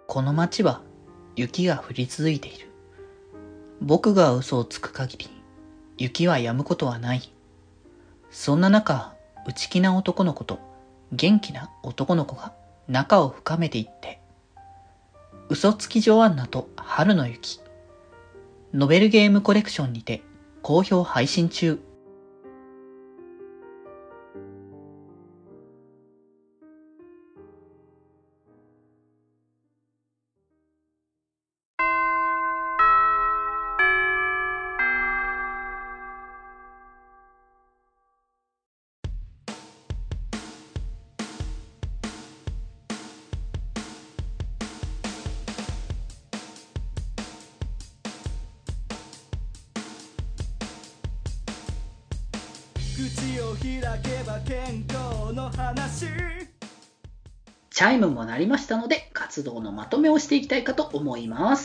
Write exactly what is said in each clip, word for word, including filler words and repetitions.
この街は雪が降り続いている。僕が嘘をつく限り、雪は止むことはない。そんな中、内気な男の子と元気な男の子が仲を深めていって、嘘つきジョアンナと春の雪。ノベルゲームコレクションにて好評配信中。 口を開けば健康の話。 チャイムも鳴りましたので、活動のまとめをしていきたいかと思います。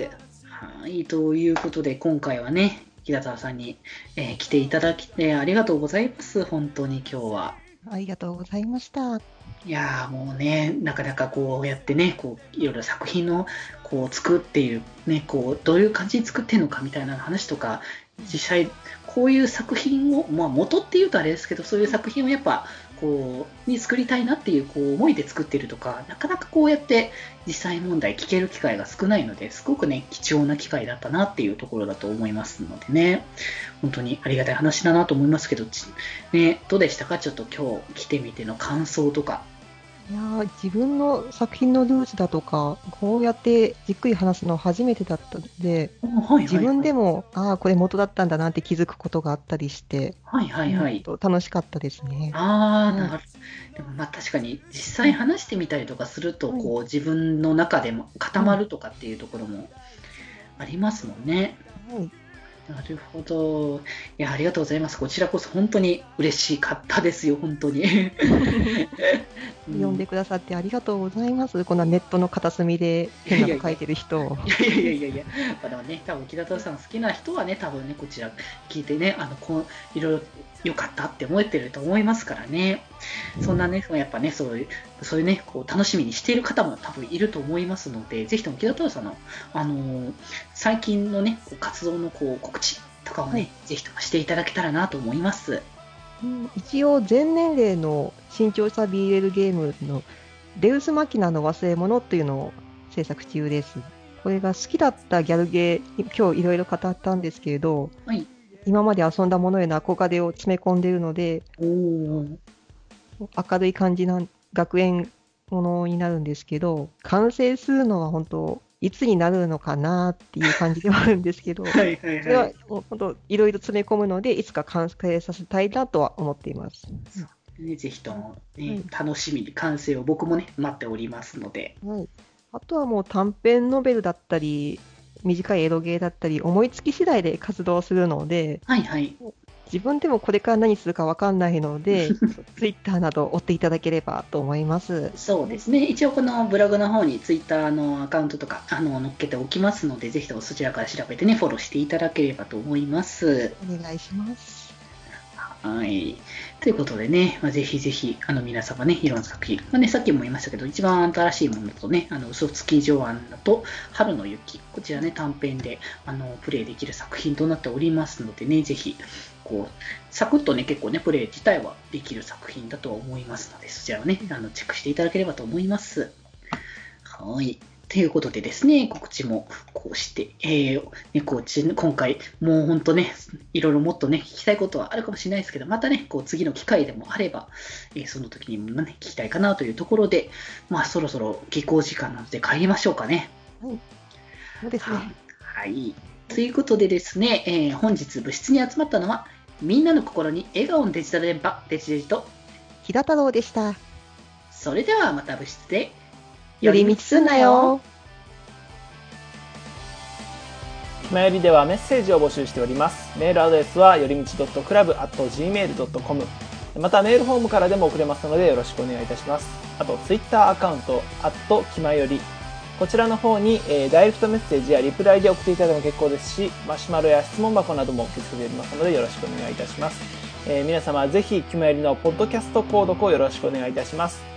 はい、ということで今回はね、木田沢さんに、えー来ていただき、えーありがとうございます。本当に今日は。 ありがとうございました。 いやーもうね、なかなかこうやってね、こういろいろ作品をこう作っている、ね、こうどういう感じに作ってるのかみたいな話とか、実際こういう作品を、まあ、元っていうとあれですけど、そういう作品をやっぱこうに作りたいなっていうこう思いで作ってるとか、なかなかこうやって実際問題聞ける機会が少ないので、すごくね、貴重な機会だったなっていうところだと思いますのでね、本当にありがたい話だなと思いますけど、ちね、どうでしたか、ちょっと今日来てみての感想とか。 いやー、自分の作品のルーツだとか、こうやってじっくり話すの初めてだったので、 あはいはいはい自分でも、ああ、これ元だったんだなって気づくことがあったりして、 はいはいはい。 うんと楽しかったですね。 ああ、 はい。 なる。でもまあ確かに実際話してみたりとかすると、 はい。 こう自分の中でも固はい。 まるとかっていうところもありますもんね。 はい。 なるほど。いや、ありがとうございます。こちらこそ本当に嬉しかったですよ、本当に。う呼んん、 でくださってありがとうございます。こんなネットの片隅で変なの書いてる人を。 いやいやいやいやいや、まあ、でもね、多分木田さん好きな人はね、多分ね、こちら聞いてね、あのこういろいろ良かったって思えてると思いますからね、そんなね、やっぱね、そういう、そういうね、こう楽しみにしている方も多分いると思いますので、ぜひとも木田さんの、あのー最近のね、こう活動のこう告知とかをね、 はい。 ぜひともしていただけたらなと思います。 うん、一応、全年齢の慎重さ ビーエル ゲームのデウスマキナの忘れ物というのを制作中です。これが好きだったギャルゲー、今日いろいろ語ったんですけれど、 はい。 今まで遊んだものへの憧れを詰め込んでいるので、 おー。 明るい感じな学園ものになるんですけど、完成するのは本当、いつになるのかなっていう感じではあるんですけど、 はいはいそれははい。 もう本当、いろいろ詰め込むので、いつか完成させたいなとは思っています。 そうね、ぜひとも、ね、 はい。 楽しみに完成を僕もね、待っておりますので。 はい。あとはもう短編ノベルだったり、短いエロゲーだったり、思いつき次第で活動するので、 はいはい。 自分でもこれから何するかわかんないので、ツイッターなど追っていただければと思います。 そうですね。一応このブログの方にツイッターのアカウントとかあの載っけておきますので、ぜひともそちらから調べてね、フォローしていただければと思います。 お願いします。 はい。ということでね、まあ、ぜひぜひ、あの皆様ね、いろんな作品、まあね、さっきも言いましたけど、一番新しいものだとね、あの嘘つき上案だと、春の雪、こちらね、短編であのプレイできる作品となっておりますのでね、ぜひ、こう、サクッとね、結構ね、プレイ自体はできる作品だとは思いますので、そちらをね、あのチェックしていただければと思います。はい。ということでですね、告知もこうして、えーね、こうち今回、もう本当ね、いろいろもっとね、聞きたいことはあるかもしれないですけど、またね、こう次の機会でもあれば、えーその時にもね、聞きたいかなというところで、まあそろそろ下校時間なので帰りましょうかね。 はい。そうですはね。 はい。ということでですね、えー本日部室に集まったのは、みんなの心に笑顔のデジタル電波、デジデジと、 木田太郎でした。 それではまた部室で、 寄り道すんなよ。 ひまよりではメッセージを募集しております。メールアドレスはよりみち .club アット ジーメール ドットコム、 またメールフォームからでも送れますのでよろしくお願いいたします。あとツイッターアカウントアットきまより、こちらの方に、えーダイレクトメッセージやリプライで送っていただいても結構ですし、マシュマロや質問箱なども受け付けておりますのでよろしくお願いいたします。えー皆様ぜひきまよりのポッドキャスト購読をよろしくお願いいたします。